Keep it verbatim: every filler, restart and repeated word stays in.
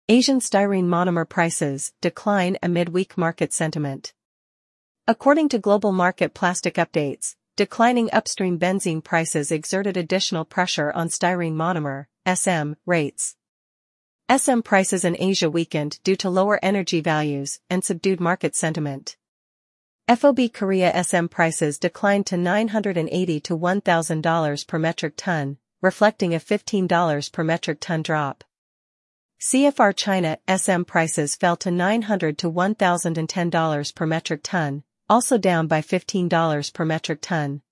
Asian styrene monomer prices decline amid weak market sentiment. According to Global Market Plastic Updates, declining upstream benzene prices exerted additional pressure on styrene monomer (S M) rates. S M prices in Asia weakened due to lower energy values and subdued market sentiment. F O B Korea S M prices declined to nine hundred eighty to one thousand dollars per metric ton, reflecting a fifteen dollars per metric ton drop. C F R China S M prices fell to nine hundred to one thousand ten dollars per metric ton, also down by fifteen dollars per metric ton.